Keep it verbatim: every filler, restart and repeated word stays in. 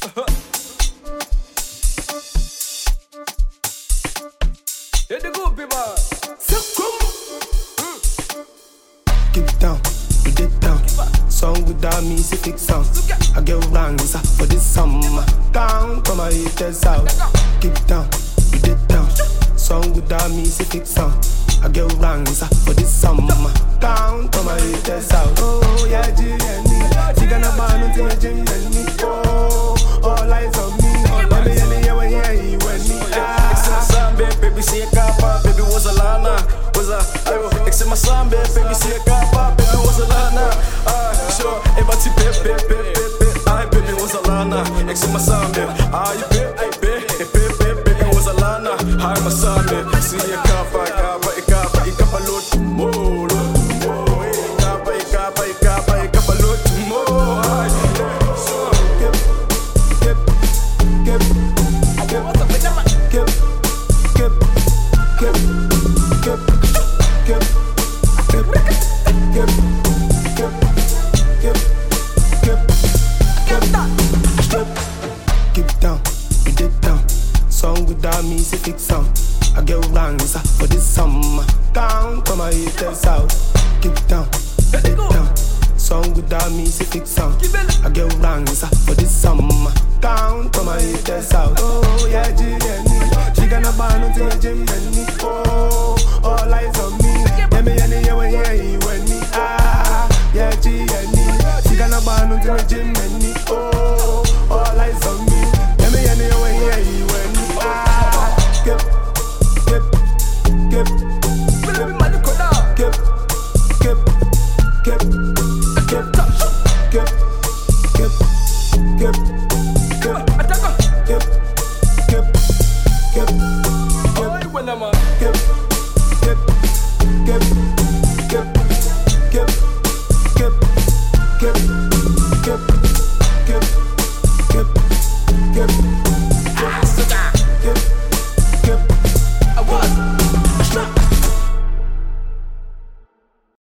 Hit the goopy man. Keep it down, put it down. Song without me, it's a fix sound. I get rangs for this summer. Down, come and hit this out. Keep it down, put it down. Song without me, it's a fix sound. I get rangs for this summer. Down, come and hit this out. Oh, yeah, G and me. She gonna ban until my G and me. Oh, all eyes on me. Let me hear the when yeah, you and me. Baby, see a capa, baby was a lana, was a ayo. Except my son, baby, see a capa, baby was a lana. Ah, sure, everybody pay, pay, pay, pay, pay. I baby was a lana, except my son, baby. Ah, you pay, I pay, pay, pay, baby was a lana. Hi, my son, baby, see a capa, capa, a capa, a capa load tomorrow. Capa, a capa, a capa, a capa load tomorrow. Sure, get, get, get, get, what's up with that man? Get. Kip, kip, kip, kip, kip, kip, kip, kip, kip, kip, keep it down, put it down. Song without me, it's a fix sound. I get rangs for this summer. Down, come and hit this out. Keep it down, put it down. Song without me, it's a fix sound. I get rangs for this summer. Down, come and hit this out. Oh, yeah, G and me. She gonna ban until my gym and